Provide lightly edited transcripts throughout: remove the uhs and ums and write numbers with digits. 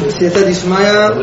סייעתא דשמיא.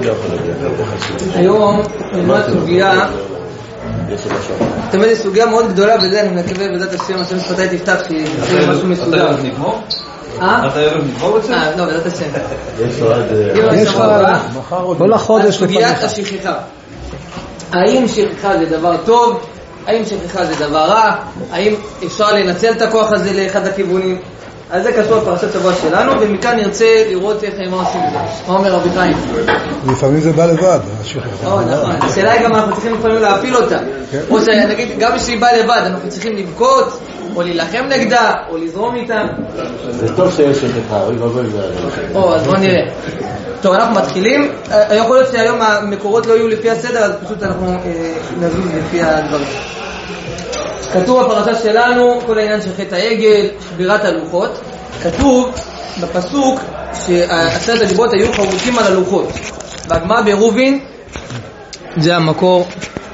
היום נלמד סוגיה, תמיד היא סוגיה מאוד גדולה, וזה אני מקווה בעזרת השם, השם שפתי תפתח שיהיה משהו מסודר. אתה נגמור? אתה ערב נגמור את זה? לא, בעזרת השם. יש כל החודש. סוגיית השכחה. האם שכחה זה דבר טוב? האם שכחה זה דבר רע? האם אפשר לנצל את הכוח הזה לאחד הכיוונים? אז זה קשור לפרשת שבוע שלנו, ומכאן נרצה לראות מה עושים את זה. מה אומר רבי חיים? לפעמים זה בא לבד, השכחה. נכון. השאלה היא גם אנחנו צריכים לפעמים להפיל אותה. או שנגיד, גם כשהיא באה לבד, אנחנו צריכים לבכות, או להילחם נגדה, או לזרום איתה. זה טוב שיש שכחה, אוי ואבוי זה. אז בואו נראה. טוב, אנחנו מתחילים. יכול להיות שהיום המקורות לא יהיו לפי הסדר, אז פשוט אנחנו נזוז לפי הדברים. כתוב בפרשה שלנו כל העניין של חטא העגל, שבירת הלוחות. כתוב בפסוק שעשרת הדיברות היו חרוטים על הלוחות. והגמרא בעירובין, זה המקור,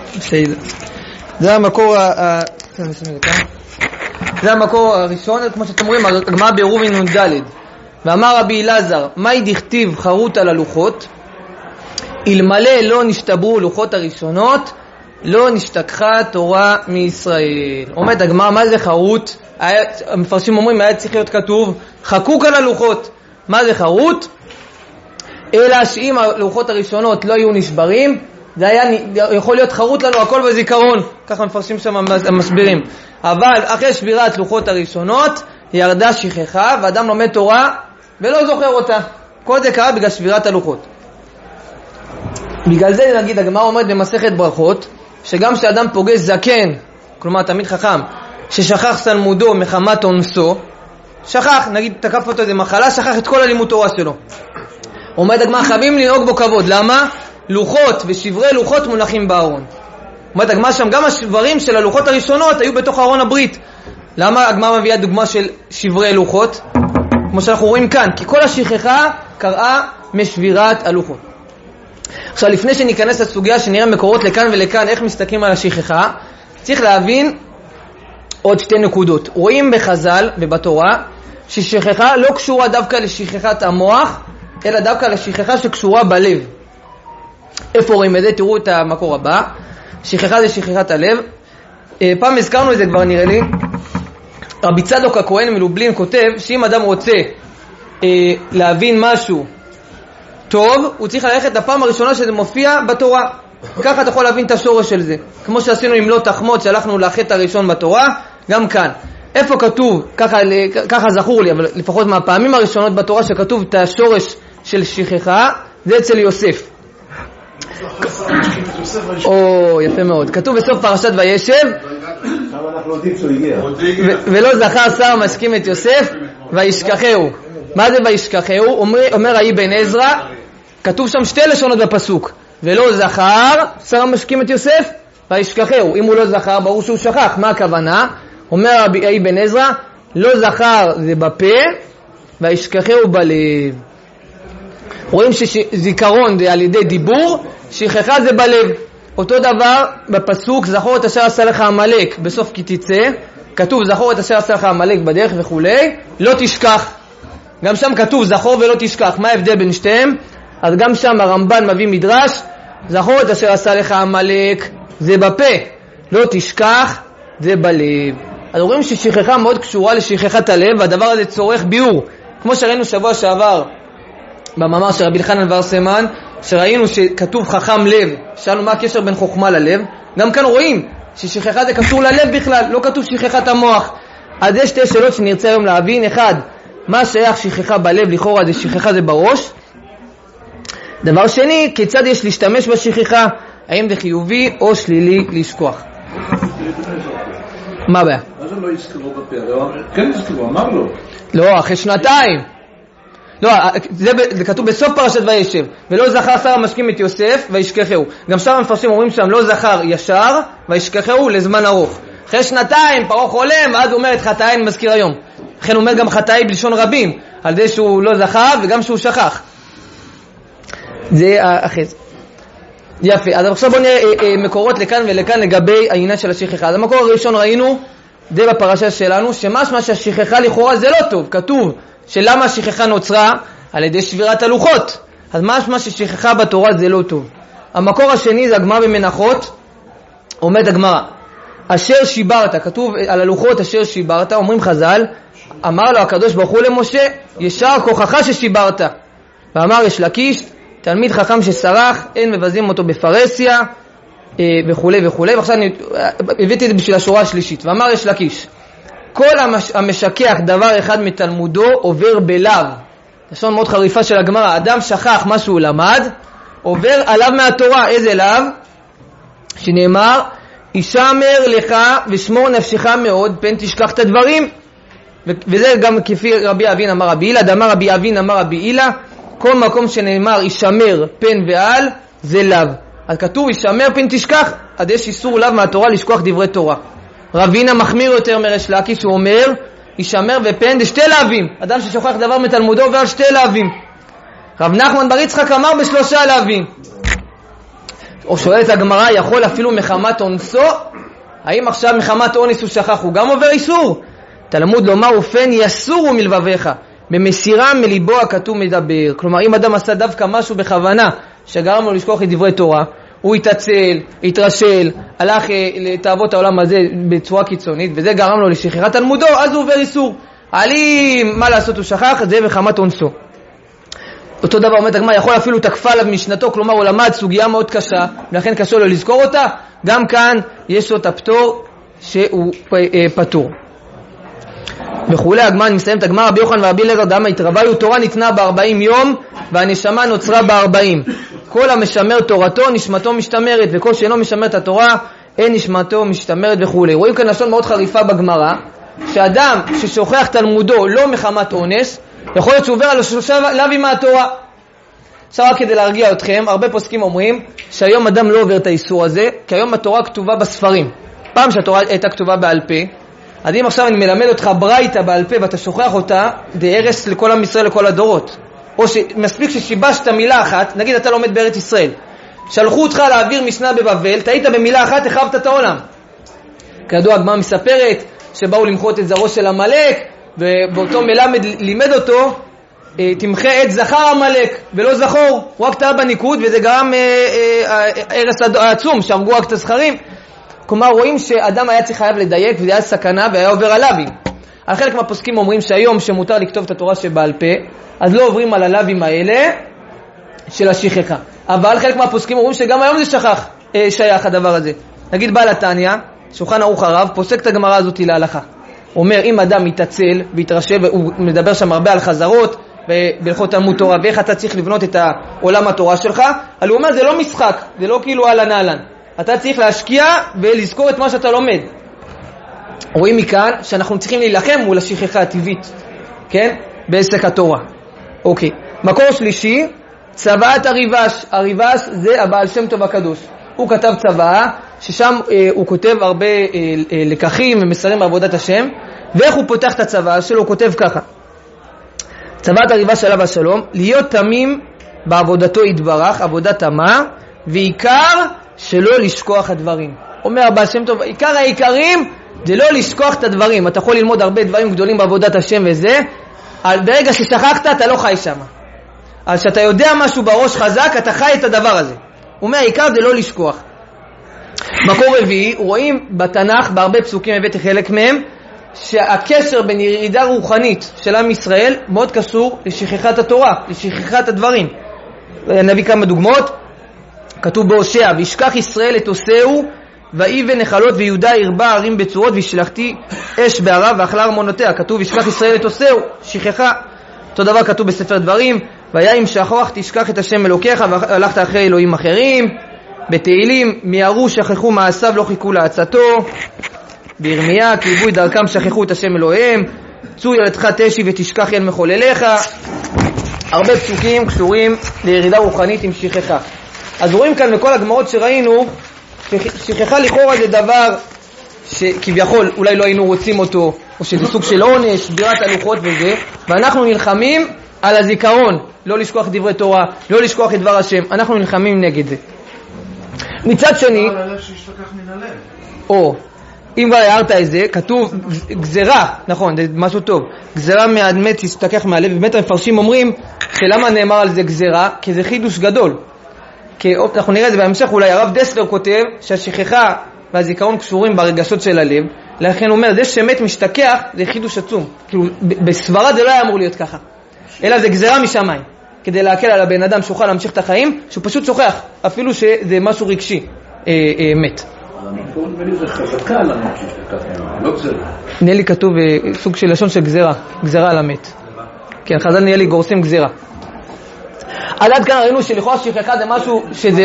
זה המקור הראשון, כמו שאתם רואים, הגמרא בעירובין נ"ד. ואמר רבי אלעזר, מהי דכתיב חרוט על הלוחות? אלמלא לא נשתברו לוחות הראשונות, לא נשתכחה תורה מישראל. אומרת הגמרא, מה זה חרוט? המפרשים אומרים, היה צריך להיות כתוב חקוק על הלוחות. מה זה חרוט? אלא שאם הלוחות הראשונות לא היו נשברים, זה היה יכול להיות חרוט לנו הכל בזיכרון. ככה מפרשים שם המסבירים. אבל אחרי שבירת לוחות הראשונות ירדה שכחה, ואדם לומד תורה ולא זוכר אותה. כל זה קרה בגלל שבירת הלוחות. בגלל זה נגיד הגמרא אומרת במסכת ברכות, שגם שאדם פוגש זקן, כלומר תמיד חכם, ששכח סלמודו מחמת אונסו, שכח, נגיד תקף אותו איזה מחלה, שכח את כל הלימוד תורה שלו. אומרת הגמרא, חייבים לנהוג בו כבוד. למה? לוחות ושברי לוחות מונחים בארון. אומרת הגמרא שם, גם השברים של הלוחות הראשונות היו בתוך ארון הברית. למה הגמרא מביאה דוגמה של שברי לוחות? כמו שאנחנו רואים כאן, כי כל השכחה קראה משבירת הלוחות. עכשיו, לפני שניכנס לסוגיה שנראה מקורות לכאן ולכאן איך מסתכלים על השכחה, צריך להבין עוד שתי נקודות. רואים בחז"ל ובתורה ששכחה לא קשורה דווקא לשכחת המוח, אלא דווקא לשכחה שקשורה בלב. איפה רואים את זה? תראו את המקור הבא. שכחה זה שכחת הלב. פעם הזכרנו את זה כבר נראה לי. רבי צדוק הכהן מלובלין כותב שאם אדם רוצה להבין משהו טוב, הוא צריך ללכת לפעם הראשונה שזה מופיע בתורה. ככה אתה יכול להבין את השורש של זה. כמו שעשינו עם לא תחמוד, שהלכנו לחטא הראשון בתורה, גם כאן. איפה כתוב, ככה זכור לי, אבל לפחות מהפעמים הראשונות בתורה שכתוב את השורש של שכחה, זה אצל יוסף. יפה מאוד. כתוב בסוף פרשת וישב, ולא זכר שר משכים את יוסף וישכחהו. מה זה וישכחהו? אומר האבן עזרא, כתוב שם שתי לשונות בפסוק, ולא זכר שר משכים את יוסף וישכחהו. אם הוא לא זכר, ברור שהוא שכח. מה הכוונה? אומר אבן עזרא, לא זכר זה בפה וישכחהו בלב. רואים שזיכרון זה על ידי דיבור, שכחה זה בלב. אותו דבר בפסוק זכור את אשר עשה לך עמלק בסוף כי תצא, כתוב זכור את אשר עשה לך עמלק בדרך וכולי, לא תשכח. גם שם כתוב זכור ולא תשכח. מה ההבדל בין שתיהם? אז גם שם הרמב"ן מביא מדרש, זכור את אשר עשה לך עמלק זה בפה, לא תשכח זה בלב. אז רואים ששכחה מאוד קשורה לשכחת הלב, והדבר הזה צורך ביאור. כמו שראינו שבוע שעבר במאמר של רבי אלחנן ורסמן, שראינו שכתוב חכם לב, שאלנו מה הקשר בין חוכמה ללב. גם כאן רואים ששכחה זה קשור ללב בכלל, לא כתוב שכחת המוח. אז יש שתי שאלות שנרצה היום להבין. אחד, מה שייך שכחה בלב? לכאורה זה שכחה זה בראש. דבר שני, כיצד יש להשתמש בשכחה? האם זה חיובי או שלילי לשכוח? מה הבעיה? מה זה לא יזכרו בפה? כן יזכרו, אמר לו. לא, אחרי שנתיים. לא, זה כתוב בסוף פרשת וישב, ולא זכר שר המשכים את יוסף וישכחהו. גם שם המפרשים אומרים שם לא זכר ישר וישכחהו לזמן ארוך. אחרי שנתיים פרעה חולם, אז הוא אומר את חטאי אני מזכיר היום. לכן הוא אומר גם חטאי בלשון רבים, על זה שהוא לא זכר וגם שהוא שכח. זה אחרי זה. יפה, אז עכשיו בואו נראה מקורות לכאן ולכאן לגבי העניין של השכחה. אז המקור הראשון ראינו, זה בפרשה שלנו, שמשמע שהשכחה לכאורה זה לא טוב. כתוב שלמה השכחה נוצרה? על ידי שבירת הלוחות. אז משמע ששכחה בתורה זה לא טוב. המקור השני זה הגמרא במנחות, אומרת הגמרא, אשר שיברת, כתוב על הלוחות אשר שיברת, אומרים חז"ל, אמר לו הקדוש ברוך הוא למשה, ישר כוחך ששיברת. ואמר יש לקיש, תלמיד חכם שסרח, אין מבזים אותו בפרסיה, וכו' וכו'. ועכשיו אני הבאתי את זה בשביל השורה השלישית. ואמר יש לקיש, כל המשכח דבר אחד מתלמודו עובר בלאו. לשון מאוד חריפה של הגמרא, אדם שכח מה שהוא למד, עובר עליו מהתורה. איזה לאו? שנאמר, ישמר לך ושמור נפשך מאוד, פן תשכח את הדברים. וזה גם כפי רבי אבין אמר רבי הילה, דאמר רבי אבין אמר רבי הילה, כל מקום שנאמר ישמר פן ועל זה לאו. אז כתוב ישמר פן תשכח, עד יש איסור לאו מהתורה לשכוח דברי תורה. רבינה מחמיר יותר מריש לקיש, שהוא אומר ישמר ופן זה שתי לאווים, אדם ששוכח דבר מתלמודו ועל שתי לאווים. רב נחמן בר יצחק אמר בשלושה לאווים. או שואלת הגמרא, יכול אפילו מחמת אונסו? האם עכשיו מחמת אונס הוא שכח, הוא גם עובר איסור? תלמוד לומר ופן יסורו מלבביך, במסירה מליבו הכתוב מדבר. כלומר, אם אדם עשה דווקא משהו בכוונה שגרם לו לשכוח את דברי תורה, הוא התעצל, התרשל, הלך לתאוות העולם הזה בצורה קיצונית, וזה גרם לו לשכחת תלמודו, אז הוא עובר איסור. עלים, מה לעשות, הוא שכח, זה מחמת אונסו. אותו דבר אומרת הגמרא, יכול אפילו תקפה עליו משנתו, כלומר הוא למד סוגיה מאוד קשה, ולכן קשה לו לזכור אותה, גם כאן יש לו את הפטור שהוא פטור. וכולי. הגמרא מסיימת הגמרא, רבי יוחנן ורבי אליעזר דאמר התרוויו, תורה ניתנה ב40 יום והנשמה נוצרה ב40. כל המשמר תורתו נשמתו משתמרת, וכל שאינו משמר את התורה אין נשמתו משתמרת וכולי. רואים כאן לשון מאוד חריפה בגמרא, שאדם ששוכח תלמודו לא מחמת אונס, יכול להיות שהוא עובר על שלושה לאווים מהתורה. עכשיו רק כדי להרגיע אתכם, הרבה פוסקים אומרים שהיום אדם לא עובר את האיסור הזה, כי היום התורה כתובה בספרים. פעם שהתורה הייתה כתובה בעל פה, אז אם עכשיו אני מלמד אותך ברייתא בעל פה ואתה שוכח אותה, זה הרס לכל עם ישראל לכל הדורות. או שמספיק ששיבשת מילה אחת, נגיד אתה לומד בארץ ישראל, שלחו אותך להעביר משנה בבבל, תהית במילה אחת, החרבת את העולם. כידוע הגמרא מספרת שבאו למחות את זרעו של עמלק, ובאותו מלמד לימד אותו, תמחה את זכר עמלק ולא זכור, הוא רק טעה בניקוד, וזה גרם הרס העצום, שהרגו רק את הזכרים. כלומר רואים שאדם היה צריך חייב לדייק, וזה היה סכנה והיה עובר עליו. על חלק מהפוסקים אומרים שהיום שמותר לכתוב את התורה שבעל פה, אז לא עוברים על הלווים האלה של השכחה. אבל חלק מהפוסקים אומרים שגם היום זה שייך הדבר הזה. נגיד בעל התניא, שולחן ערוך הרב, פוסק את הגמרא הזאת להלכה. אומר, אם אדם מתעצל והתרשב, הוא מדבר שם הרבה על חזרות ובהלכות תלמוד תורה, ואיך אתה צריך לבנות את עולם התורה שלך, אבל הוא אומר, זה לא משחק, זה לא כאילו אהלן אהלן. אתה צריך להשקיע ולזכור את מה שאתה לומד. רואים מכאן שאנחנו צריכים להילחם מול השכחה הטבעית, כן? בעסק התורה. אוקיי. מקור שלישי, צוואת הריבש. הריבש זה הבעל שם טוב הקדוש. הוא כתב צוואה, ששם הוא כותב הרבה לקחים ומסרים בעבודת השם, ואיך הוא פותח את הצוואה שלו? הוא כותב ככה. צוואת הריבש עליו השלום, להיות תמים בעבודתו יתברך, עבודת תמה, ועיקר שלא לשכוח הדברים. אומר הבעל שם טוב, עיקר העיקרים זה לא לשכוח את הדברים. אתה יכול ללמוד הרבה דברים גדולים בעבודת השם וזה, ברגע ששכחת אתה לא חי שם. אז שאתה יודע משהו בראש חזק, אתה חי את הדבר הזה. הוא אומר, העיקר זה לא לשכוח. מקור רביעי, רואים בתנ"ך, בהרבה פסוקים הבאתי חלק מהם, שהקשר בין ירידה רוחנית של עם ישראל מאוד קשור לשכחת התורה, לשכחת הדברים. נביא כמה דוגמאות. כתוב בהושע, וישכח ישראל את עושהו, ואיבן נחלות ויהודה ירבה ערים בצורות, וישלחתי אש בערה ואכלה ארמונותיה. כתוב וישכח ישראל את עושהו, שכחה. אותו דבר כתוב בספר דברים, והיה אם שכח תשכח את השם אלוקיך והלכת אחרי אלוהים אחרים. בתהילים, מיהרו שכחו מעשיו לא חיכו לעצתו. בירמיה, כי איבו את דרכם שכחו את השם אלוהיהם. צור ילדך תשי ותשכח אל מחולליך. הרבה פסוקים קשורים לירידה רוחנית עם שכחה. אז רואים כאן בכל הגמרות שראינו, שכחה לכאורה זה דבר שכביכול אולי לא היינו רוצים אותו, או שזה סוג של עונש, שבירת הלוחות וזה, ואנחנו נלחמים על הזיכרון, לא לשכוח דברי תורה, לא לשכוח את דבר השם, אנחנו נלחמים נגד זה. מצד שני, אם כבר הערת את זה, כתוב גזרה, נכון, זה משהו טוב, גזרה מהמת תשתכח מהלב, ובאמת המפרשים אומרים שלמה נאמר על זה גזרה, כי זה חידוש גדול. כי אנחנו נראה את זה בהמשך, אולי הרב דסלר כותב שהשכחה והזיכרון קשורים ברגשות של הלב, לכן הוא אומר, זה שמת משתכח זה חידוש עצום, כאילו בסברה זה לא היה אמור להיות ככה, אלא זה גזרה משמיים, כדי להקל על הבן אדם שאוכל להמשיך את החיים, שהוא פשוט שוכח, אפילו שזה משהו רגשי, מת. נדמה לי זה חזקה על המת ששתכח, לא גזרה. נראה לי כתוב סוג של לשון של גזרה, גזרה על המת. כן, חז"ל נראה לי גורסים גזרה. עד כאן ראינו שלכאורה שכחה זה משהו שזה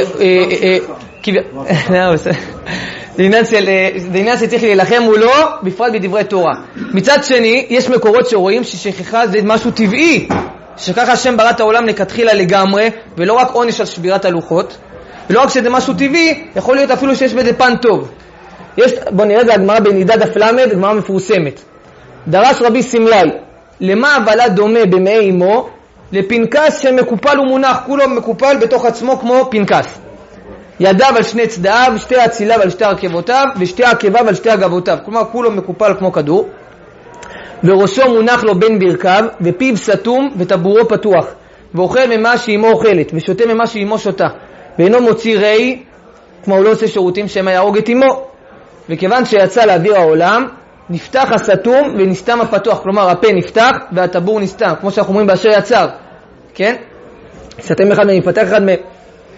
זה עניין שצריך להילחם מולו, בפרט בדברי תורה. מצד שני, יש מקורות שרואים ששכחה זה משהו טבעי, שככה השם ברא את העולם לכתחילה לגמרי, ולא רק עונש על שבירת הלוחות, ולא רק שזה משהו טבעי, יכול להיות אפילו שיש בזה פן טוב. בוא נראה את הגמרא בנידה דף למד, גמרא מפורסמת. דרש רבי סמלי, למה הוולד דומה במעי אמו? לפנקס שמקופל ומונח, כולו מקופל בתוך עצמו כמו פנקס. ידיו על שני צדדיו, שתי הציליו על שתי הרכבותיו, ושתי עקביו על שתי הגבותיו. כלומר, כולו מקופל כמו כדור. וראשו מונח לו בין ברכיו, ופיו סתום וטבורו פתוח. ואוכל ממה שאימו אוכלת, ושותה ממה שאימו שותה. ואינו מוציא ראי, כמו הוא לא עושה שירותים שהם יהרוג את אימו. וכיוון שיצא לאוויר העולם, נפתח הסתום ונסתם הפתוח. כלומר, הפה נפתח והטבור נסתם, כמו שאנחנו אומרים באשר יצר. כן? סתם אחד מהם, יפתח אחד מהם.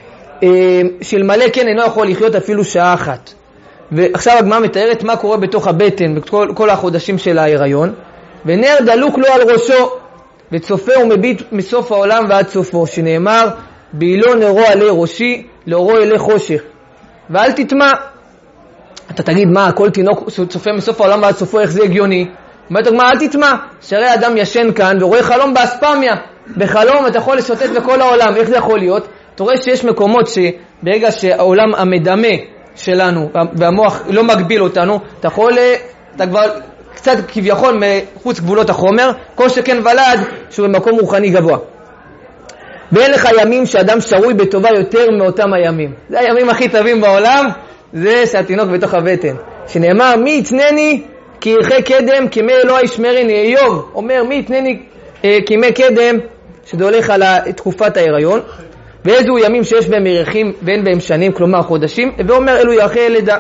של מלא כן אינו יכול לחיות אפילו שעה אחת. ועכשיו הגמרא מתארת מה קורה בתוך הבטן בכל החודשים של ההיריון, ונר דלוק לו על ראשו וצופה ומביט מסוף העולם ועד סופו, שנאמר באילו נרו עלי ראשי לאורו אלי חושך ואל תטמע. אתה תגיד מה, כל תינוק צופה מסוף העולם ועד סופו, איך זה הגיוני? אומרת הגמרא, אל תטמע, שהרי אדם ישן כאן ורואה חלום באספמיה, בחלום אתה יכול לשוטט בכל העולם. איך זה יכול להיות? אתה רואה שיש מקומות שברגע שהעולם המדמה שלנו והמוח לא מגביל אותנו, אתה כבר קצת כביכול מחוץ גבולות החומר, כל שכן ולד שהוא במקום רוחני גבוה. ואין לך ימים שאדם שרוי בטובה יותר מאותם הימים. זה הימים הכי טובים בעולם, זה שהתינוק בתוך הבטן. שנאמר, מי יתנני כי ירחי קדם כמי אלוהי ישמרני. איוב אומר, מי יתנני כמי קדם, שזה הולך על תקופת ההיריון. ואיזו ימים שיש בהם ירחים ואין בהם שנים, כלומר חודשים, ואומר אלו ירחי לידה.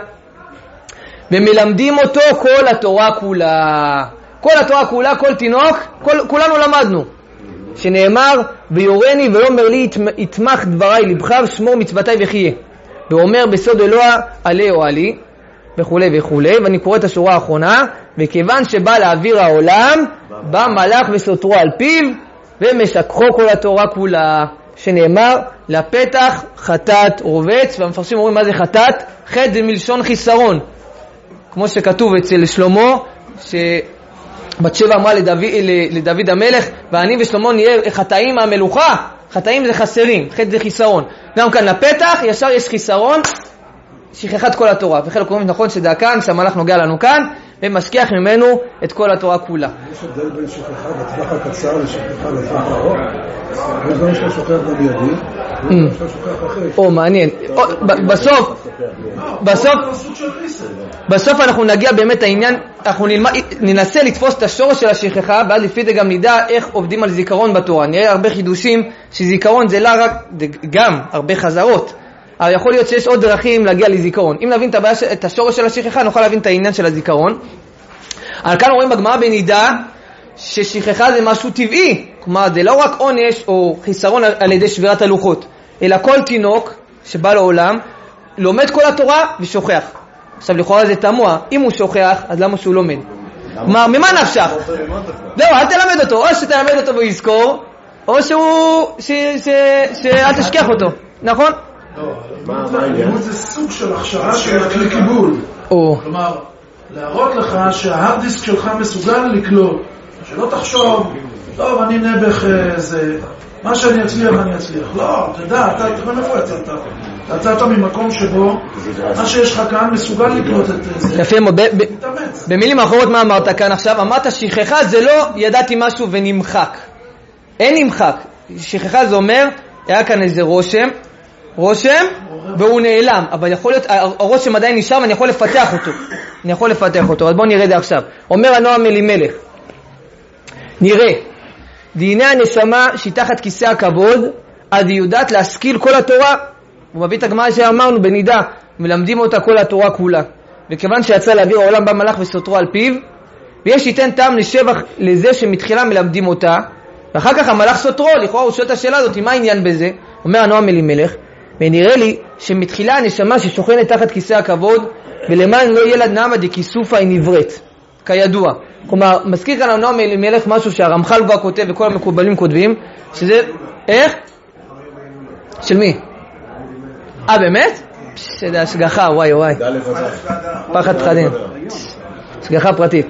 ומלמדים אותו כל התורה כולה. כל התורה כולה, כל תינוק, כולנו למדנו. שנאמר, ויורני ואומר לי יתמך דברי לבך ושמור מצוותי וחיה. ואומר בסוד אלוה עלי או עלי, וכו' וכו'. ואני קורא את השורה האחרונה, וכיוון שבא לאוויר העולם, בא מלאך וסותרו על פיו, ומשכחו כל התורה כולה. שנאמר, לפתח חטאת רובץ, והמפרשים אומרים מה זה חטאת? חטא זה מלשון חיסרון. כמו שכתוב אצל שלמה, שבת שבע אמרה לדוד המלך, ואני ושלמה נהיה חטאים מהמלוכה. חטאים זה חסרים, חטא זה חיסרון. גם כאן לפתח, ישר יש חיסרון, שכחת כל התורה. וחלק אומרים נכון שזה כאן, שהמלאך נוגע לנו כאן, ומשכיח ממנו את כל התורה כולה. יש הבדל בין שכחה בטווח הקצר לשכחה לטווח הארוך? יש גם שאתה שוכח במיידי, ויש שאתה שוכח אחרי. או, מעניין. בסוף אנחנו נגיע באמת העניין, אנחנו ננסה לתפוס את השורש של השכחה, ואז לפי זה גם נדע איך עובדים על זיכרון בתורה. נראה הרבה חידושים שזיכרון זה לא רק, גם הרבה חזרות. אבל יכול להיות שיש עוד דרכים להגיע לזיכרון. אם נבין את השורש של השכחה, נוכל להבין את העניין של הזיכרון. אבל כאן רואים בגמרא בנידה ששכחה זה משהו טבעי. כלומר, זה לא רק עונש או חיסרון על ידי שבירת הלוחות, אלא כל תינוק שבא לעולם לומד כל התורה ושוכח. עכשיו, לכאורה זה תמוה. אם הוא שוכח, אז למה שהוא לומד? כלומר, ממה נפשך? לא, אל תלמד אותו. או שתלמד אותו והוא יזכור, או שאל תשכח אותו. נכון? לימוד זה סוג של הכשרה של כלי קיבול. כלומר, להראות לך שההארד דיסק שלך מסוגל לקלוט, שלא תחשוב, טוב, אני נבח זה, מה שאני אצליח אני אצליח. לא, תדע, אתה איפה יצאת? אתה יצאת ממקום שבו מה שיש לך כאן מסוגל לקלוט את זה. יפה מאוד. במילים אחרות מה אמרת כאן עכשיו? אמרת שכחה זה לא ידעתי משהו ונמחק. אין נמחק. שכחה זה אומר, היה כאן איזה רושם והוא נעלם, אבל יכול להיות, הראש שעדיין נשאר ואני יכול לפתח אותו. אז בואו נראה את זה עכשיו. אומר הנועם אלימלך, נראה, דיני הנשמה שתחת כיסא הכבוד, אז היא יודעת להשכיל כל התורה. הוא מביא את הגמרא שאמרנו בנידה, מלמדים אותה כל התורה כולה. וכיוון שיצא להעביר העולם במלאך וסותרו על פיו, ויש ייתן טעם לשבח לזה שמתחילה מלמדים אותה, ואחר כך המלאך סותרו, לכאורה הוא שואל את השאלה הזאת, מה העניין בזה? אומר הנועם אלימלך, ונראה לי שמתחילה הנשמה ששוכנת תחת כיסא הכבוד, ולמען לא ילד נעמה דכיסופה היא נבראת, כידוע. כלומר, מזכיר כאן הנועם אלימלך משהו שהרמח"ל כבר כותב וכל המקובלים כותבים, שזה, איך? של מי? באמת? שזה השגחה, וואי. פחד פחדים. השגחה פרטית.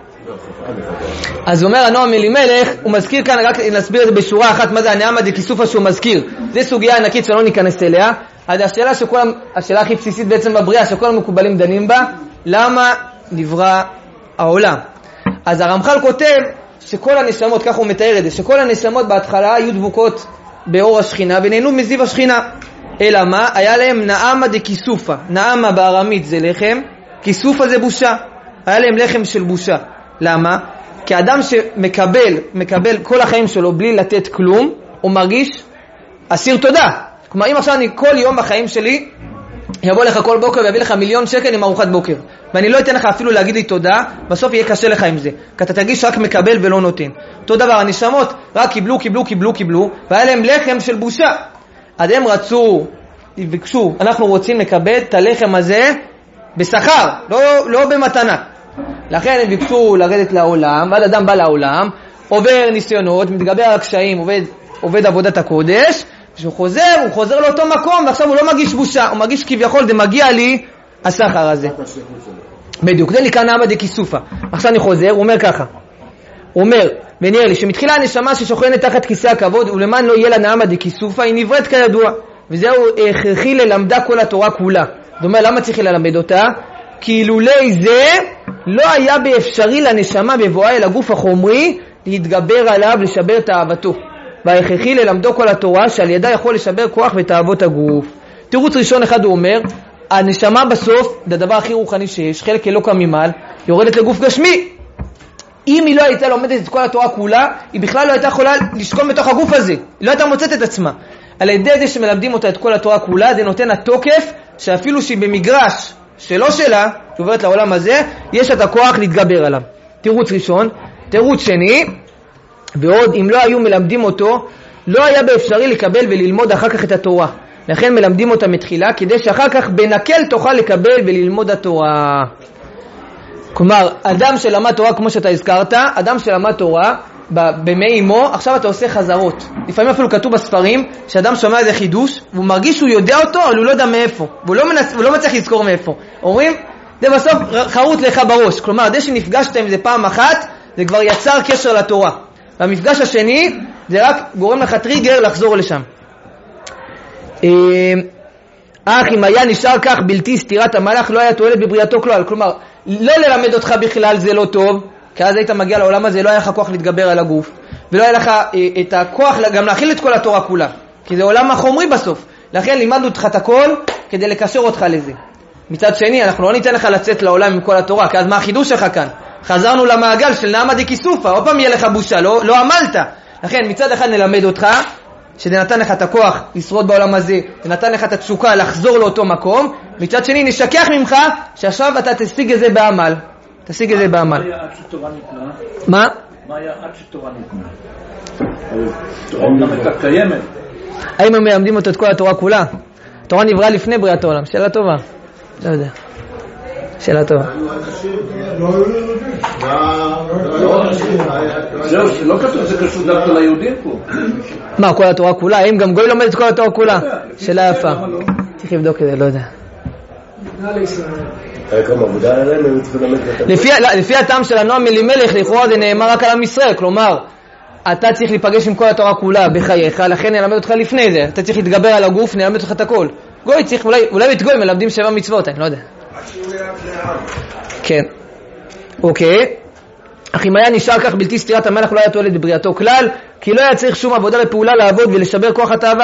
אז אומר הנועם אלימלך, הוא מזכיר כאן, רק נסביר את זה בשורה אחת, מה זה הנעמה דכיסופה שהוא מזכיר. זה סוגיה ענקית שלא ניכנס אליה. אז השאלה הכי בסיסית בעצם בבריאה, שכל המקובלים דנים בה, למה נברא העולם? אז הרמח"ל כותב שכל הנשמות, כך הוא מתאר את זה, שכל הנשמות בהתחלה היו דבוקות באור השכינה ונהנו מזיו השכינה. אלא מה? היה להם נעמה דכיסופה. נעמה בארמית זה לחם, כיסופה זה בושה. היה להם לחם של בושה. למה? כי אדם שמקבל כל החיים שלו בלי לתת כלום, הוא מרגיש אסיר תודה. כלומר, אם עכשיו אני כל יום בחיים שלי יבוא לך כל בוקר ויביא לך 1,000,000 שקל עם ארוחת בוקר, ואני לא אתן לך אפילו להגיד לי תודה, בסוף יהיה קשה לך עם זה, כי אתה תרגיש רק מקבל ולא נותן. אותו דבר, הנשמות רק קיבלו, והיה להם לחם של בושה. אז הם ביקשו, אנחנו רוצים לקבל את הלחם הזה בשכר, לא במתנה. לכן הם ביקשו לרדת לעולם, ועד אדם בא לעולם, עובר ניסיונות, מתגבר על הקשיים, עובד עבודת הקודש, כשהוא חוזר לאותו מקום, ועכשיו הוא לא מרגיש בושה, הוא מרגיש כביכול, זה מגיע לי השכר הזה. בדיוק, זה נקרא נעמה דכיסופה. עכשיו אני חוזר, הוא אומר ככה, הוא אומר, ונראה לי שמתחילה הנשמה ששוכנת תחת כיסא הכבוד, ולמען לא יהיה לה נעמה דכיסופה, היא נבראת כידוע, וזהו הכרחי ללמדה כל התורה כולה. זאת אומרת, למה צריך ללמד אותה? כי אילולי זה לא היה באפשרי לנשמה בבואה אל הגוף החומרי להתגבר עליו, לשבר תאוותו. וההכרחי ללמדו כל התורה שעל ידה יכול לשבר כוח ותאוות הגוף. תירוץ ראשון אחד הוא אומר, הנשמה בסוף, זה הדבר הכי רוחני שיש, חלק אלוקא ממעל, יורדת לגוף גשמי. אם היא לא הייתה לומדת את כל התורה כולה, היא בכלל לא הייתה יכולה לשכון בתוך הגוף הזה, היא לא הייתה מוצאת את עצמה. על ידי זה שמלמדים אותה את כל התורה כולה, זה נותן התוקף שאפילו שהיא במגרש שלא שלה, שעוברת לעולם הזה, יש את הכוח להתגבר עליו. תירוץ ראשון. תירוץ שני, ועוד אם לא היו מלמדים אותו, לא היה באפשרי לקבל וללמוד אחר כך את התורה. לכן מלמדים אותה מתחילה, כדי שאחר כך בנקל תוכל לקבל וללמוד התורה. כלומר, אדם שלמד תורה, כמו שאתה הזכרת, אדם שלמד תורה במי אמו, עכשיו אתה עושה חזרות. לפעמים אפילו כתוב בספרים שאדם שומע איזה חידוש והוא מרגיש שהוא יודע אותו, אבל הוא לא יודע מאיפה, והוא לא מצליח לזכור מאיפה. אומרים, זה בסוף חרוט לך בראש. כלומר, זה שנפגשת עם זה פעם אחת, זה כבר יצר קשר לתורה. והמפגש השני, זה רק גורם לך טריגר לחזור לשם. אם היה נשאר כך בלתי סתירת המלאך, לא היה תועלת בבריאתו כלל. כלומר, לא ללמד אותך בכלל זה לא טוב, כי אז היית מגיע לעולם הזה, לא היה לך כוח להתגבר על הגוף, ולא היה לך את הכוח גם להכיל את כל התורה כולה, כי זה עולם החומרי בסוף. לכן לימדנו אותך את הכל כדי לקשר אותך לזה. מצד שני, אנחנו לא ניתן לך לצאת לעולם עם כל התורה, כי אז מה החידוש שלך כאן? חזרנו למעגל של נעמה דכיסופה, עוד פעם יהיה לך בושה, לא עמלת. לכן מצד אחד נלמד אותך, שזה נתן לך את הכוח לשרוד בעולם הזה, זה נתן לך את התשוקה לחזור לאותו מקום, מצד שני נשכח ממך שעכשיו אתה תשיג את זה בעמל. תשיג את זה בעמל. מה היה עד שתורה ניתנה? מה? מה היה עד שתורה ניתנה? תורה גם הייתה קיימת. האם הם מלמדים אותו את כל התורה כולה? התורה נבראה לפני בריאת העולם. שאלה טובה. לא יודע. שאלה טובה. זהו, לא כתוב, זה קשור דווקא ליהודים פה. מה, כל התורה כולה? האם גם גוי לומד את כל התורה כולה? שאלה יפה. צריך לבדוק את זה, לא יודע. לפי הטעם של הנועם אלימלך, לכאורה זה נאמר רק על עם ישראל. כלומר, אתה צריך להיפגש עם כל התורה כולה בחייך, לכן נלמד אותך לפני זה. אתה צריך להתגבר על הגוף, נלמד אותך את הכל. גוי צריך, אולי את גוי מלמדים 7 מצוות, אני לא יודע. כן. אוקיי. אך אם היה נשאר כך בלתי סתירת המלאך, לא היה תועלת בבריאתו כלל, כי לא היה צריך שום עבודה ופעולה לעבוד ולשבר כוח התאווה.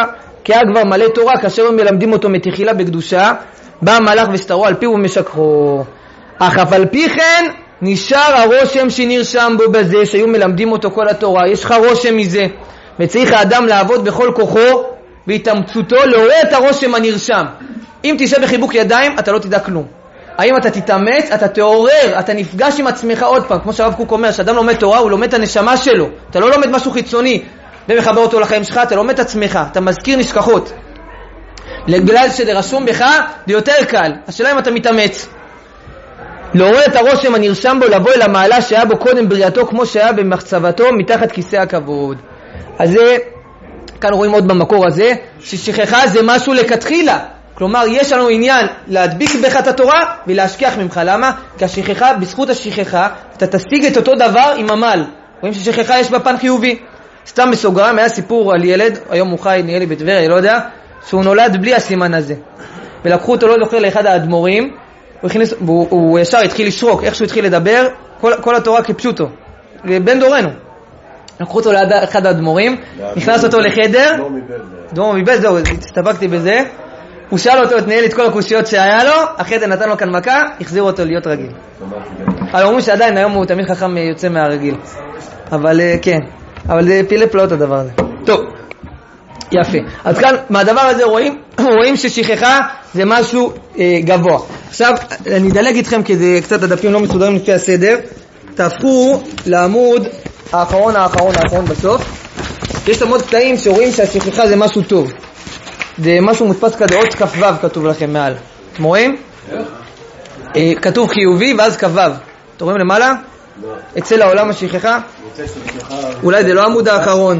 כי היה כבר מלא תורה, כאשר הם מלמדים אותו מתחילה בקדושה, בא המלאך וסתרו על פיו ומשקרו. אך אף על פי כן נשאר הרושם שנרשם בו בזה שהיו מלמדים אותו כל התורה. יש לך רושם מזה, וצריך האדם לעבוד בכל כוחו והתאמצותו לעורר את הרושם הנרשם. אם תשב בחיבוק ידיים אתה לא תדע כלום. האם אתה תתאמץ, אתה תעורר, אתה נפגש עם עצמך עוד פעם, כמו שהרב קוק אומר, שאדם לומד תורה הוא לומד את הנשמה שלו, אתה לא לומד משהו חיצוני ומחבר אותו לחיים שלך, אתה לומד את עצמך, אתה מזכיר נשכחות. בגלל שזה רשום בך זה יותר קל, השאלה אם אתה מתאמץ לעורר את הרושם הנרשם בו, לבוא אל המעלה שהיה בו קודם בריאתו כמו שהיה במחצבתו מתחת כיסא הכבוד. אז זה, כאן רואים עוד במקור הזה, ששכחה זה משהו לכתחילה, כלומר יש לנו עניין להדביק בך את התורה ולהשכח ממך. למה? כי השכחה, בזכות השכחה אתה תשיג את אותו דבר עם עמל. רואים ששכחה יש בה פן חיובי. סתם בסוגריים היה סיפור על ילד, היום הוא חי נראה לי בטבריה, לא יודע, שהוא נולד בלי הסימן הזה, ולקחו אותו לא זוכר לאחד האדמו"רים, הוא ישר התחיל לשרוק, איך שהוא התחיל לדבר כל התורה כפשוטו, בן דורנו. לקחו אותו ליד אחד האדמו"רים, נכנס אותו לחדר, דור מבית, זהו, הסתפקתי בזה. הוא שאל אותו, תנהל את כל הקושיות שהיה לו, אחרי זה נתן לו כאן מכה, החזיר אותו להיות רגיל. אבל אומרים שעדיין היום הוא תמיד חכם יוצא מהרגיל. אבל כן, אבל זה פילי פלאות הדבר הזה. טוב, יפה. אז כאן מהדבר הזה רואים ששכחה זה משהו גבוה. עכשיו אני אדלג איתכם כי זה קצת הדפים לא מסודרים לפי הסדר. תהפכו לעמוד האחרון בסוף. יש שם עוד קטעים שרואים שהשכחה זה משהו טוב. זה משהו מודפס כזה, עוד כ"ו כתוב לכם מעל. אתם רואים? כתוב חיובי ואז כ"ו. אתם רואים למעלה? אצל העולם השכחה? אולי זה לא עמוד האחרון.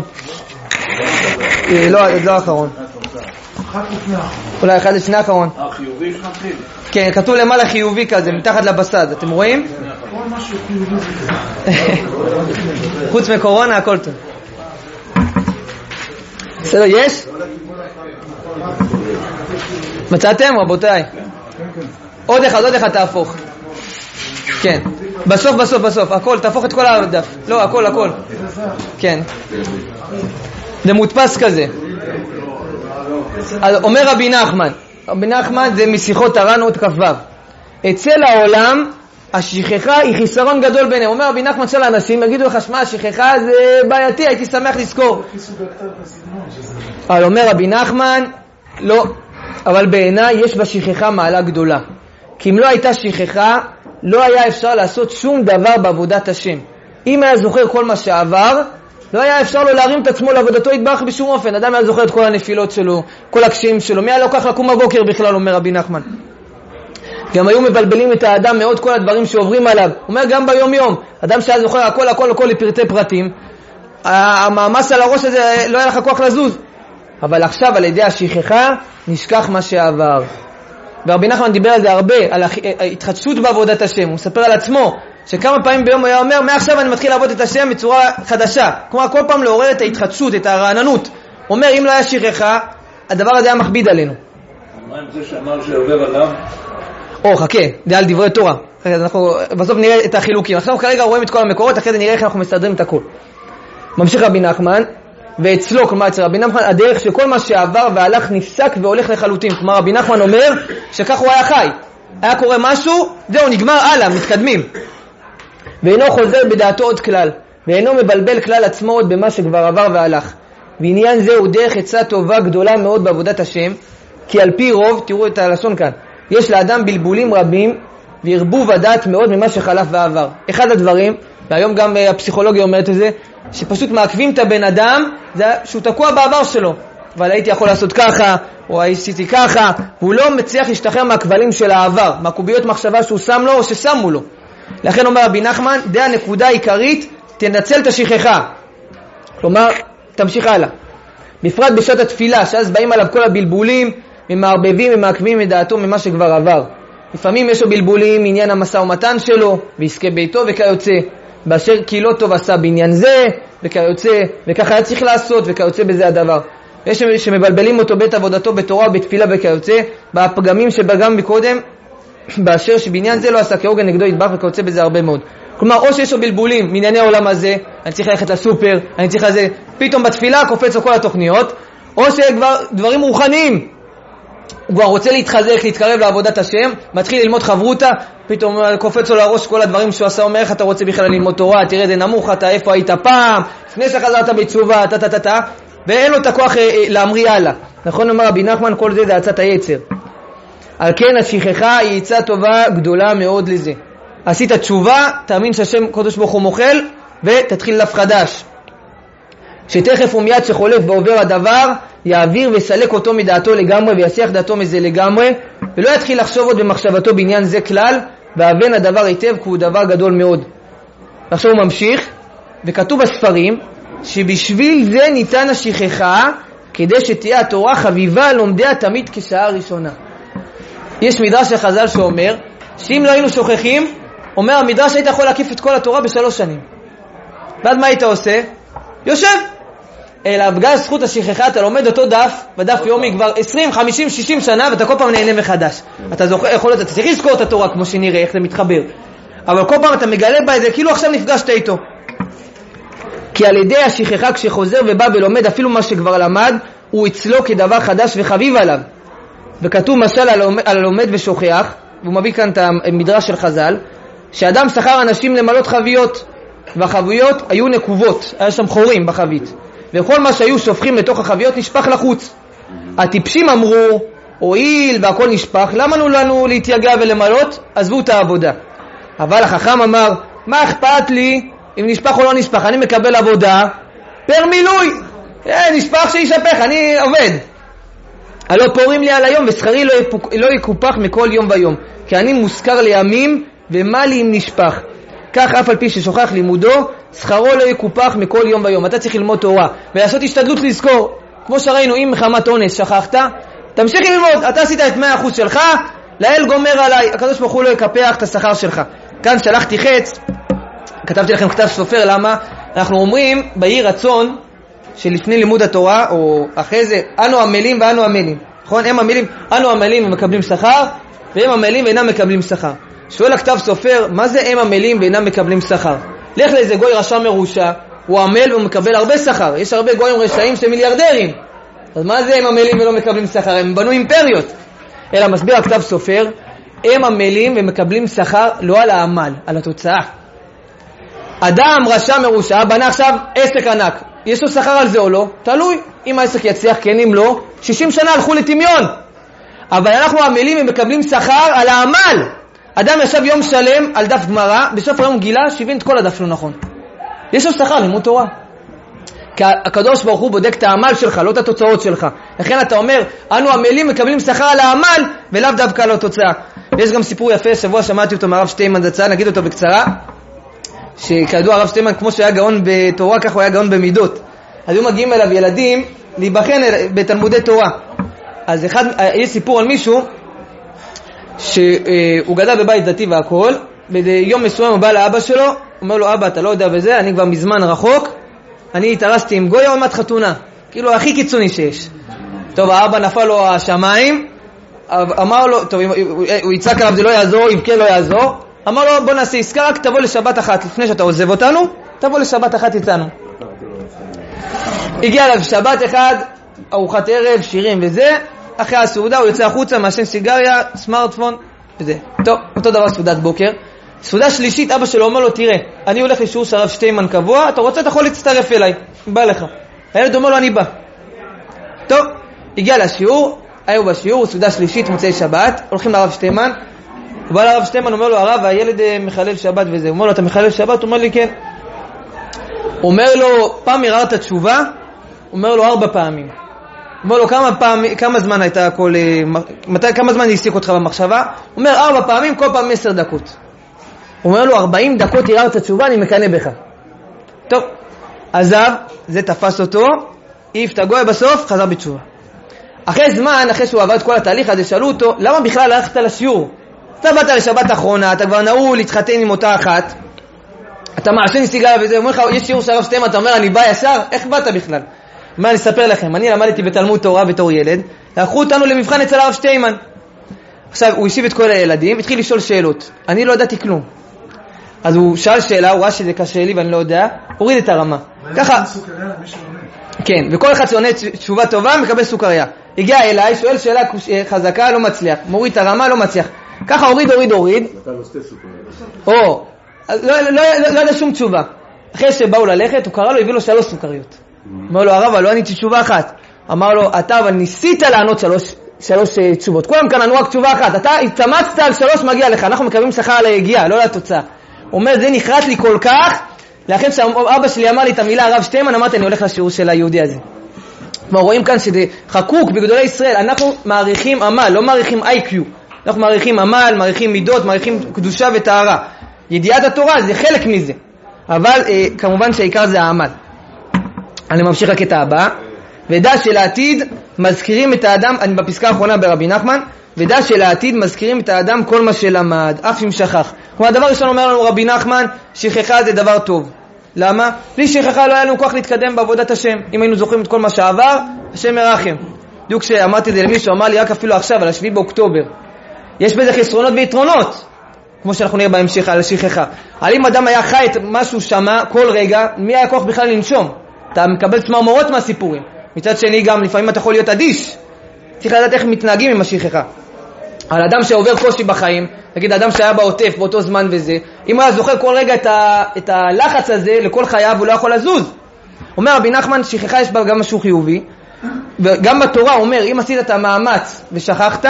לא, זה לא האחרון. אולי אחד לפני האחרון. חיובי שמתחיל. כן, כתוב למעלה חיובי כזה, מתחת לבסד. אתם רואים? חוץ מקורונה הכל טוב. בסדר, יש? מצאתם רבותיי? עוד אחד תהפוך. כן, בסוף הכל, תהפוך את כל הדף. לא, הכל כן, זה מודפס כזה. אז אומר רבי נחמן זה משיחות הר"ן עוד כ"ו. אצל העולם השכחה היא חיסרון גדול ביניהם. אומר רבי נחמן של האנשים יגידו לך, שמע, השכחה זה בעייתי, הייתי שמח לזכור. אבל אומר רבי נחמן לא, אבל בעיניי יש בשכחה מעלה גדולה, כי אם לא הייתה שכחה לא היה אפשר לעשות שום דבר בעבודת השם. אם היה זוכר כל מה שעבר לא היה אפשר לו להרים את עצמו לעבודתו יתברך בשום אופן. אדם היה זוכר את כל הנפילות שלו, כל הקשיים שלו, מי היה לוקח לקום בבוקר בכלל, אומר רבי נחמן. גם היו מבלבלים את האדם מאוד כל הדברים שעוברים עליו. הוא אומר גם ביום יום, אדם שהיה זוכר הכל לפרטי פרטים, המאמץ על הראש הזה לא היה לך כוח לזוז. אבל עכשיו על ידי השכחה נשכח מה שעבר. ורבי נחמן דיבר על זה הרבה, על ההתחדשות בעבודת השם. הוא מספר על עצמו שכמה פעמים ביום הוא היה אומר, מעכשיו אני מתחיל לעבוד את השם בצורה חדשה. כלומר כל פעם לעורר את ההתחדשות, את הרעננות. הוא אומר אם לא היה שכחה הדבר הזה היה מכביד עלינו. מה עם זה שאמר שעובר עליו? חכה, זה על דברי תורה. אנחנו בסוף נראה את החילוקים. עכשיו כרגע רואים את כל המקורות, אחרי זה נראה איך אנחנו מסדרים את הכל. ממשיך רבי נחמן, ואצלו, כלומר אצל רבי נחמן, הדרך שכל מה שעבר והלך נפסק והולך לחלוטין. כלומר רבי נחמן אומר שכך הוא היה חי. היה קורה משהו, זהו, נגמר, הלאה, מתקדמים. ואינו חוזר בדעתו עוד כלל, ואינו מבלבל כלל עצמו עוד במה שכבר עבר והלך. ועניין זה הוא דרך עצה טובה גדולה מאוד בעבודת השם, כי על פי רוב, תראו את הלשון כאן, יש לאדם בלבולים רבים והרבוב הדעת מאוד ממה שחלף ועבר. אחד הדברים, והיום גם הפסיכולוגיה אומרת את זה, שפשוט מעכבים את הבן אדם, זה שהוא תקוע בעבר שלו. אבל הייתי יכול לעשות ככה, או עשיתי ככה, והוא לא מצליח להשתחרר מהכבלים של העבר, מהקוביות מחשבה שהוא שם לו או ששמו לו. לכן אומר רבי נחמן, זה הנקודה העיקרית, תנצל את השכחה. כלומר, תמשיך הלאה. בפרט בשעת התפילה, שאז באים עליו כל הבלבולים, ומערבבים ומעכבים את דעתו ממה שכבר עבר. לפעמים יש לו בלבולים עניין המשא ומתן שלו, ועסקי ביתו וכיוצא, באשר כי לא טוב עשה בעניין זה, וכיוצא, וככה היה צריך לעשות, וכיוצא בזה הדבר. יש שמבלבלים אותו בית עבודתו בתורה ובתפילה וכיוצא, בפגמים שבגם מקודם, באשר שבעניין זה לא עשה כהוגן נגדו יתברך וכיוצא בזה הרבה מאוד. כלומר, או שיש לו בלבולים מענייני העולם הזה, אני צריך ללכת לסופר, אני צריך לזה, פתאום בתפילה קופץ לו כל התוכניות, או שכבר דברים רוחניים, הוא כבר רוצה להתחזק, להתקרב לעבודת השם, מתחיל ללמוד חברותה, פתאום קופץ לו לראש כל הדברים שהוא עשה, אומר איך אתה רוצה בכלל ללמוד תורה, תראה זה נמוך, אתה איפה היית פעם, לפני שחזרת בתשובה, ואין לו את הכוח להמריא הלאה. נכון אומר רבי נחמן, כל זה עצת היצר. על כן השכחה היא עצה טובה גדולה מאוד לזה. עשית תשובה, תאמין שהשם קדוש ברוך הוא מוחל, ותתחיל דף חדש. שתכף ומיד שחולף בעובר הדבר, יעביר וסלק אותו מדעתו לגמרי, ויסיח דעתו מזה לגמרי, ולא יתחיל לחשוב עוד במחשבתו בעניין זה כלל, והבן הדבר היטב, כי הוא דבר גדול מאוד. עכשיו הוא ממשיך, וכתוב בספרים, שבשביל זה ניתן השכחה, כדי שתהיה התורה חביבה לומדיה תמיד כשעה ראשונה. יש מדרש של חז"ל שאומר, שאם לא היינו שוכחים, אומר המדרש היית יכול להקיף את כל התורה ב3 שנים. ואז מה היית עושה? יושב. אלא בגלל זכות השכחה אתה לומד אותו דף, בדף יומי כבר 20, 50, 60 שנה, ואתה כל פעם נהנה מחדש. אתה זוכר, יכול להיות, אתה צריך לזכור את התורה כמו שנראה, איך זה מתחבר. אבל כל פעם אתה מגלה בה את זה, כאילו עכשיו נפגשת איתו. כי על ידי השכחה כשחוזר ובא ולומד אפילו מה שכבר למד, הוא אצלו כדבר חדש וחביב עליו. וכתוב משל על הלומד ושוכח, והוא מביא כאן את המדרש של חז"ל, שאדם שכר אנשים למלות חביות, והחביות היו נקובות, היה שם חורים בחבית, וכל מה שהיו שופכים לתוך החביות נשפך לחוץ. הטיפשים אמרו, הועיל והכל נשפך, למה לנו להתייגע ולמלות? עזבו את העבודה. אבל החכם אמר, מה אכפת לי אם נשפך או לא נשפך? אני מקבל עבודה פר מילוי, נשפך שישפך, אני עובד. הלא פורים לי על היום, ושכרי לא יקופח מכל יום ויום, כי אני מוזכר לימים, ומה לי אם נשפך? כך אף על פי ששוכח לימודו, שכרו לא יקופח מכל יום ויום. אתה צריך ללמוד תורה ולעשות השתדלות לזכור, כמו שראינו, אם מחמת אונס שכחת, תמשיך ללמוד, אתה עשית את 100% שלך, לאל גומר עליי, הקדוש ברוך הוא לא יקפח את השכר שלך. כאן שלחתי חץ, כתבתי לכם כתב סופר, למה? אנחנו אומרים ביהי רצון שלפני לימוד התורה, או אחרי זה, אנו עמלים ואנו עמלים, נכון? הם עמלים, אנו עמלים ומקבלים שכר, והם עמלים ואינם מקבלים שכר. שואל הכתב סופר, מה זה הם עמלים ואינם מקבלים שכר? לך לאיזה גוי רשע מרושע, הוא עמל והוא מקבל הרבה שכר, יש הרבה גויים רשעים שמיליארדרים, אז מה זה הם עמלים ולא מקבלים שכר? הם בנו אימפריות. אלא מסביר הכתב סופר, הם עמלים ומקבלים שכר לא על העמל, על התוצאה. אדם רשע מרושע בנה עכשיו עסק ענק, יש לו שכר על זה או לא? תלוי, אם העסק יצליח כן, אם לא, 60 שנה הלכו לטמיון. אבל אנחנו עמלים ומקבלים שכר על העמל. אדם ישב יום שלם על דף גמרא, בסוף היום גילה שהבין את כל הדף לא נכון, יש לו שכר לימוד תורה. כי הקדוש ברוך הוא בודק את העמל שלך, לא את התוצאות שלך. לכן אתה אומר, אנו עמלים מקבלים שכר על העמל ולאו דווקא על התוצאה. ויש גם סיפור יפה, שבוע שמעתי אותו מהרב שטיימן זצ"ל, נגיד אותו בקצרה, שכידוע הרב שטיימן כמו שהיה גאון בתורה, כך הוא היה גאון במידות. אז היו מגיעים אליו ילדים להיבחן בתלמודי תורה. אז יש סיפור על מישהו שהוא גדל בבית דתי והכל, ביום מסוים הוא בא לאבא שלו, אומר לו, אבא אתה לא יודע בזה, אני כבר מזמן רחוק, אני התארסתי עם גויה עומת חתונה, כאילו הכי קיצוני שיש. טוב, האבא נפל לו השמיים, אמר לו, טוב, הוא יצעק עליו זה לא יעזור, אם כן לא יעזור, אמר לו בוא נעשה עסקה, רק תבוא לשבת אחת, לפני שאתה עוזב אותנו, תבוא לשבת אחת איתנו. הגיע אליו שבת אחד, ארוחת ערב, שירים וזה, אחרי הסעודה הוא יוצא החוצה, מעשן סיגריה, סמארטפון וזה. טוב, אותו דבר סעודת בוקר. סעודה שלישית, אבא שלו אומר לו, תראה, אני הולך לשיעור של הרב שטיימן קבוע, אתה רוצה, אתה יכול להצטרף אליי, בא לך. הילד אומר לו, אני בא. טוב, הגיע לשיעור, היו בשיעור, סעודה שלישית, מוצאי שבת, הולכים לרב שטיימן, הוא בא לרב שטיימן, אומר לו, הרב, הילד מחלל שבת וזה. הוא אומר לו, אתה מחלל שבת? הוא אומר לי, כן. הוא אומר לו, פעם הררת תשובה? הוא אומר לו, 4 פעמים. הוא אומר לו, כמה זמן הייתה הכל, כמה זמן העסיק אותך במחשבה? הוא אומר, 4 פעמים, כל פעם 10 דקות. הוא אומר לו, 40 דקות הררת תשובה, אני מקנא בך. טוב, עזב, זה תפס אותו, העיף את הגוי, בסוף חזר בתשובה. אחרי זמן, אחרי שהוא עבר את כל התהליך הזה, שאלו אותו, למה בכלל הלכת לשיעור? אתה באת לשבת האחרונה, אתה כבר נעול להתחתן עם אותה אחת, אתה מעשן סיגריה וזה, אומר לך, יש שיעור של הרב שטיימן, אתה אומר, אני בא ישר, איך באת בכלל? מה אני אספר לכם, אני למדתי בתלמוד תורה בתור ילד, לקחו אותנו למבחן אצל הרב שטיימן. עכשיו, הוא השיב את כל הילדים, התחיל לשאול שאלות, אני לא ידעתי כלום. אז הוא שאל שאלה, הוא ראה שזה קשה לי ואני לא יודע, הוריד את הרמה. ככה, כן, וכל אחד שעונה תשובה טובה מקבל סוכריה. הגיע אליי, שואל שאלה חזקה, לא מצליח. מוריד את הרמה, לא מצליח. ככה הוריד. אתה לא שתי סוכריות. לא ידע שום תשובה. אחרי שבאו ללכת, הוא קרא לו, הביא לו 3 סוכריות. אמר לו, הרב, לא עניתי תשובה אחת. אמר לו, אתה אבל ניסית לענות 3 תשובות. כולם כאן ענו רק תשובה אחת. אתה התאמצת על 3, מגיע לך. אנחנו מקבלים שכר על היגיעה, לא לתוצאה. הוא אומר, זה נחרט לי כל כך, לכן שאבא שלי אמר לי את המילה הרב שטיימן, אמרתי, אני הולך לשיעור של היהודי הזה. רואים כאן שזה חקוק בגדולי ישראל. אנחנו מעריכים עמל, לא מעריכים IQ. אנחנו מעריכים עמל, מעריכים מידות, מעריכים קדושה וטהרה. ידיעת התורה זה חלק מזה, אבל כמובן שהעיקר זה העמל. אני ממשיך לקטע הבא. ודע שלעתיד מזכירים את האדם, אני בפסקה האחרונה ברבי נחמן, ודע שלעתיד מזכירים את האדם כל מה שלמד, אף אם שכח. כלומר, הדבר ראשון אומר לנו רבי נחמן, שכחה זה דבר טוב. למה? בלי שכחה לא היה לנו כוח להתקדם בעבודת השם. אם היינו זוכרים את כל מה שעבר, השם ירחם. בדיוק כשאמרתי את זה למישהו, אמר לי רק אפילו עכשיו, על 7 באוקטובר. יש בזה חסרונות ויתרונות, כמו שאנחנו נראה בהמשך על השכחה. אבל אם אדם היה חי את משהו שמה כל רגע, מי היה כוח בכלל לנשום? אתה מקבל צמרמורות מהסיפורים. מצד שני גם לפעמים אתה יכול להיות אדיש. צריך לדעת איך מתנהגים עם השכחה. על אדם שעובר קושי בחיים, נגיד אדם שהיה בעוטף באותו זמן וזה, אם הוא היה זוכר כל רגע את הלחץ הזה לכל חייו, הוא לא יכול לזוז. אומר רבי נחמן, שכחה יש בה גם משהו חיובי, וגם בתורה אומר, אם עשית את המאמץ ושכחת,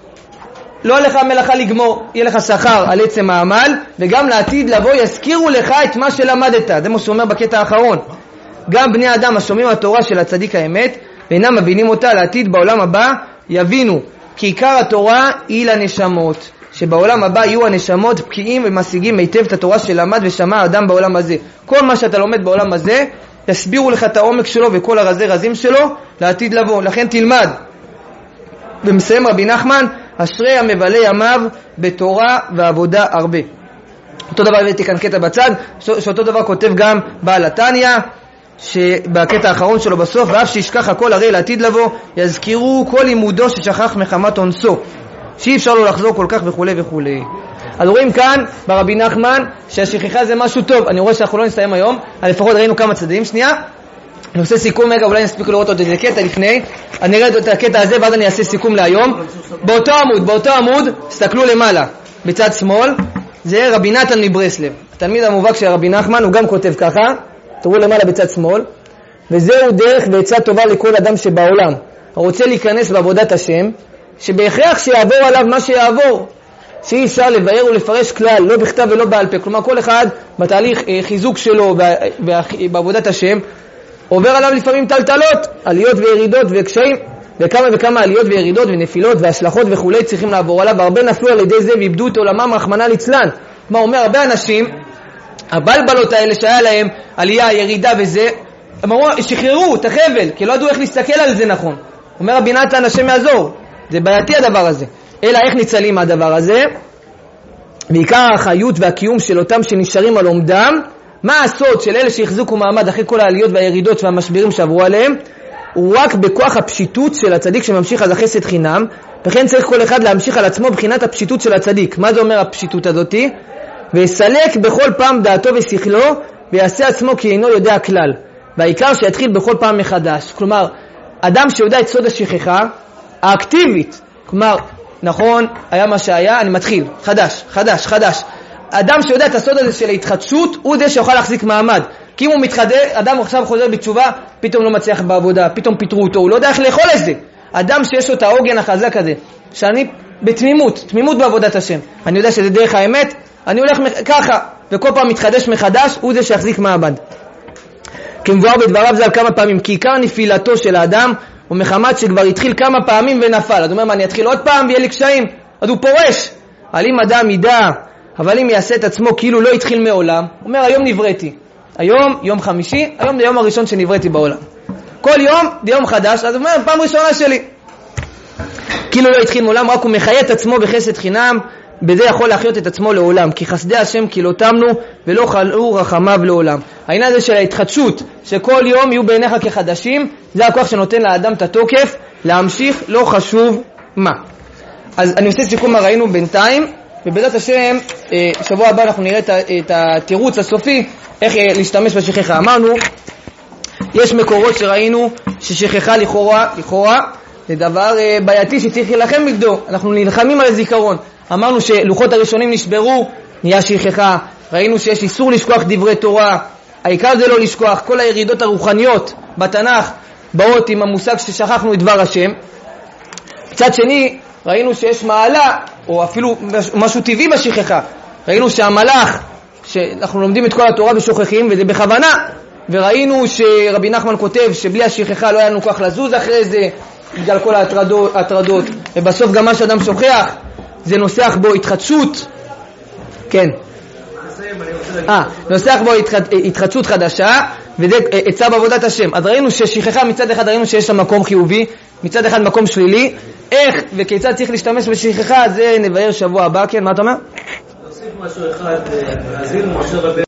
לא לך מלאכה לגמור, יהיה לך שכר על עצם העמל, וגם לעתיד לבוא יזכירו לך את מה שלמדת. זה מה שהוא אומר בקטע האחרון. גם בני אדם השומעים התורה של הצדיק האמת, ואינם מבינים אותה, לעתיד בעולם הבא יבינו, כי עיקר התורה היא לנשמות, שבעולם הבא יהיו הנשמות בקיאים ומשיגים היטב את התורה שלמד ושמע האדם בעולם הזה. כל מה שאתה לומד בעולם הזה, יסבירו לך את העומק שלו וכל הרזי רזים שלו לעתיד לבוא. לכן תלמד. ומסיים רבי נחמן, אשרי המבלה ימיו בתורה ועבודה הרבה. אותו דבר הבאתי כאן קטע בצד, שאותו דבר כותב גם בעל התניא, שבקטע האחרון שלו בסוף, ואף שישכח הכל הרי לעתיד לבוא, יזכירו כל לימודו ששכח מחמת אונסו, שאי אפשר לו לחזור כל כך וכו' וכו'. אז רואים כאן ברבי נחמן שהשכחה זה משהו טוב. אני רואה שאנחנו לא נסיים היום, אבל לפחות ראינו כמה צדדים. שנייה, אני עושה סיכום רגע, אולי נספיק לראות עוד איזה קטע לפני. אני אראה את הקטע הזה ואז אני אעשה סיכום להיום. באותו עמוד, תסתכלו למעלה בצד שמאל, זה רבי נתן מברסלב, התלמיד המובהק של רבי נחמן. הוא גם כותב ככה, תראו למעלה בצד שמאל, וזהו דרך ועצה טובה לכל אדם שבעולם הרוצה להיכנס בעבודת השם, שבהכרח שיעבור עליו מה שיעבור, שאי אפשר לבאר ולפרש כלל, לא בכתב ולא בעל פה. כלומר כל אחד בתהליך חיזוק שלו בעבודת השם עובר עליו לפעמים טלטלות, עליות וירידות וקשיים, וכמה וכמה עליות וירידות ונפילות והשלכות וכולי צריכים לעבור עליו, והרבה נפלו על ידי זה ואיבדו את עולמם רחמנא ליצלן. מה אומר, הרבה אנשים הבלבלות האלה שהיה להם עלייה, ירידה וזה, הם אמרו, שחררו את החבל, כי לא ידעו איך להסתכל על זה נכון. אומר רבי נתן, השם יעזור, זה בעייתי הדבר הזה. אלא איך ניצלים מהדבר הזה? בעיקר החיות והקיום של אותם שנשארים על עומדם, מה הסוד של אלה שהחזיקו מעמד אחרי כל העליות והירידות והמשברים שעברו עליהם? הוא רק בכוח הפשיטות של הצדיק שממשיך על החסד חינם, וכן צריך כל אחד להמשיך על עצמו בחינת הפשיטות של הצדיק. מה זה אומר הפשיטות הזאתי? ויסלק בכל פעם דעתו ושכלו, ויעשה עצמו כי אינו יודע כלל. והעיקר שיתחיל בכל פעם מחדש. כלומר, אדם שיודע את סוד השכחה, האקטיבית, כלומר, נכון, היה מה שהיה, אני מתחיל, חדש. אדם שיודע את הסוד הזה של ההתחדשות, הוא זה שיוכל להחזיק מעמד. כי אם הוא מתחדש, אדם עכשיו חוזר בתשובה, פתאום לא מצליח בעבודה, פתאום פיטרו אותו, הוא לא יודע איך לאכול את זה. אדם שיש לו את העוגן החזק הזה, שאני בתמימות בעבודת השם, אני יודע שזה דרך האמת, אני הולך ככה, וכל פעם מתחדש מחדש, הוא זה שיחזיק מעמד. כמבואר בדבריו זה על כמה פעמים, כי עיקר נפילתו של האדם הוא מחמת שכבר התחיל כמה פעמים ונפל. אז הוא אומר, מה, אני אתחיל עוד פעם ויהיה לי קשיים? אז הוא פורש. אבל אם אדם ידע, אבל אם יעשה את עצמו כאילו לא התחיל מעולם, הוא אומר, היום נבראתי. היום, יום חמישי, היום זה יום הראשון שנבראתי בעולם. כל יום, זה יום חדש, אז הוא אומר, פעם ראשונה שלי. כאילו לא התחיל מעולם, רק הוא מחיה את עצמו בחסד חינם, בזה יכול להחיות את עצמו לעולם, כי חסדי השם כי לא תמנו ולא חלו רחמיו לעולם. העניין הזה של ההתחדשות, שכל יום יהיו בעיניך כחדשים, זה הכוח שנותן לאדם את התוקף להמשיך, לא חשוב מה. אז אני עושה סיכום מה ראינו בינתיים, ובעזרת השם שבוע הבא אנחנו נראה את התירוץ הסופי איך להשתמש בשכחה. אמרנו יש מקורות שראינו ששכחה לכאורה זה דבר בעייתי שצריך להילחם נגדו. אנחנו נלחמים על הזיכרון. אמרנו שלוחות הראשונים נשברו, נהיה שכחה. ראינו שיש איסור לשכוח דברי תורה, העיקר זה לא לשכוח. כל הירידות הרוחניות בתנ"ך באות עם המושג ששכחנו את דבר השם. מצד שני ראינו שיש מעלה או אפילו משהו טבעי בשכחה. ראינו שהמלאך, שאנחנו לומדים את כל התורה ושוכחים וזה בכוונה, וראינו שרבי נחמן כותב שבלי השכחה לא היה לנו כוח לזוז אחרי זה בגלל כל ההטרדות, ובסוף גם מה שאדם שוכח זה נוסח בו התחדשות. כן, נוסח בו התחדשות חדשה, וזה עצה בעבודת השם. אז ראינו ששכחה מצד אחד ראינו שיש לה מקום חיובי, מצד אחד מקום שלילי. איך וכיצד צריך להשתמש בשכחה זה נבהר שבוע הבא. כן, מה אתה אומר? להוסיף משהו אחד, להזין משה רבנו